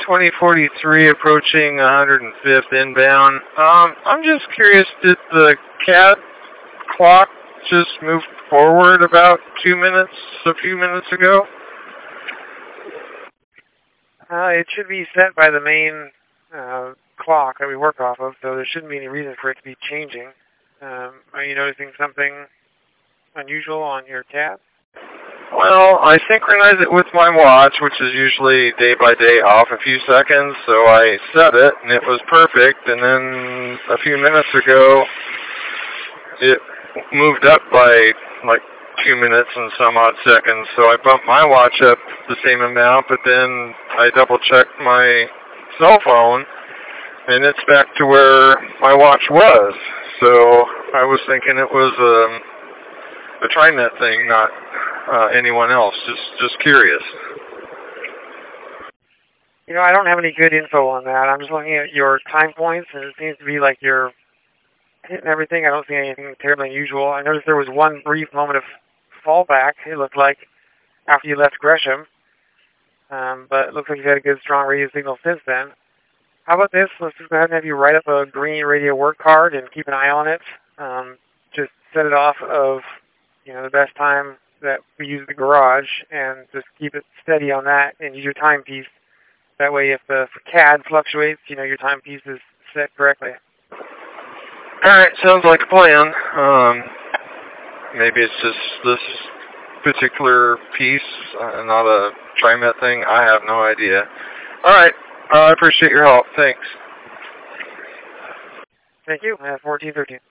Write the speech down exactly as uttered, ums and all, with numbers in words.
twenty forty-three approaching one hundred fifth inbound. Um, I'm just curious, did the C A D clock just move forward about two minutes, a few minutes ago? Uh, it should be set by the main uh, clock that we work off of, so there shouldn't be any reason for it to be changing. Um, are you noticing something unusual on your tab? Well, I synchronize it with my watch, which is usually day by day off a few seconds, so I set it, and it was perfect, and then a few minutes ago, it moved up by like two minutes and some odd seconds, so I bumped my watch up the same amount, but then I double-checked my cell phone, and it's back to where my watch was. So I was thinking it was um, a TriNet thing, not uh, anyone else. Just, just curious. You know, I don't have any good info on that. I'm just looking at your time points, and it seems to be like you're hitting everything. I don't see anything terribly unusual. I noticed there was one brief moment of fallback, it looked like, after you left Gresham. Um, but it looks like you've had a good, strong radio signal since then. How about this? Let's just go ahead and have you write up a green radio work card and keep an eye on it. Um, just set it off of, you know, the best time that we use the garage, and just keep it steady on that and use your timepiece. That way, if the C A D fluctuates, you know, your timepiece is set correctly. All right, sounds like a plan. Um, maybe it's just this particular piece, uh, not a TriNet thing. I have no idea. All right, uh, I appreciate your help. Thanks. Thank you. I have fourteen thirteen.